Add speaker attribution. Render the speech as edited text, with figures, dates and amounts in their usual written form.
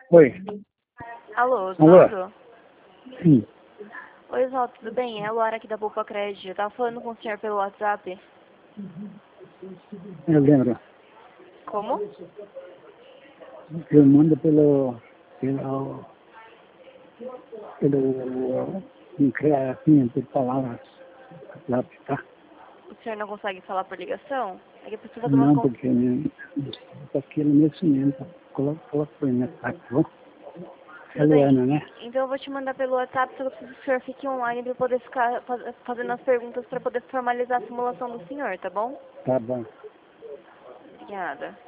Speaker 1: Oi.
Speaker 2: Alô,
Speaker 1: Alô?
Speaker 2: Osvaldo?
Speaker 1: Sim,
Speaker 2: Oi, Osvaldo, tudo bem? É a Laura aqui da Poupa Crédito. Eu tava falando com o senhor pelo WhatsApp.
Speaker 1: eu lembro.
Speaker 2: Como?
Speaker 1: Eu mando pelo assim, por palavras, lá, tá?
Speaker 2: O senhor não consegue falar por ligação? É que eu preciso fazer umas
Speaker 1: Não, porque aquilo nesse momento, coloca por minha parte, tá bom? É
Speaker 2: Tudo bem.
Speaker 1: Luana, né?
Speaker 2: Então eu vou te mandar pelo WhatsApp, só que eu preciso que o senhor fique online para poder ficar fazendo as perguntas para poder formalizar a simulação do senhor, tá bom?
Speaker 1: Tá bom.
Speaker 2: Obrigada.